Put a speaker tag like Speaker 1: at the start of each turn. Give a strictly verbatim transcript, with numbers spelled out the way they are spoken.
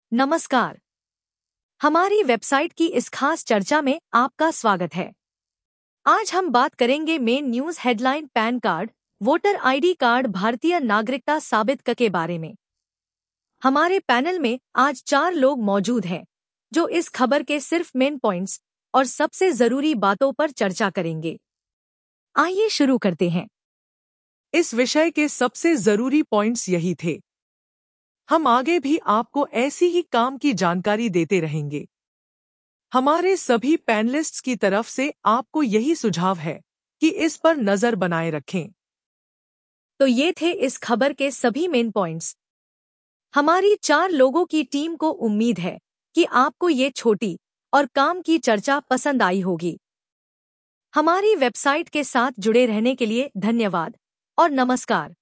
Speaker 1: नमस्कार। हमारी वेबसाइट की इस खास चर्चा में आपका स्वागत है। आज हम बात करेंगे main news headline PAN card, voter ID card भारतीय नागरिकता साबित क के बारे में। हमारे पैनल में आज चार लोग मौजूद हैं जो इस खबर के सिर्फ मेन पॉइंट्स और सबसे जरूरी बातों पर चर्चा करेंगे। आइए शुरू करते हैं।
Speaker 2: इस विषय के सबसे जरूरी पॉइंट्स यही थे। हम आगे भी आपको ऐसी ही काम की जानकारी देते रहेंगे। हमारे सभी पैनलिस्ट्स की तरफ से आपको यही सुझाव है कि इस पर नजर बनाए रखें।
Speaker 1: तो ये थे इस खबर के सभी मेन पॉइंट्स। हमारी चार लोगों की टीम को उम्मीद है कि आपको ये छोटी और काम की चर्चा पसंद आई होगी। हमारी वेबसाइट के साथ जुड़े रहने के लिए धन्यवाद और नमस्कार।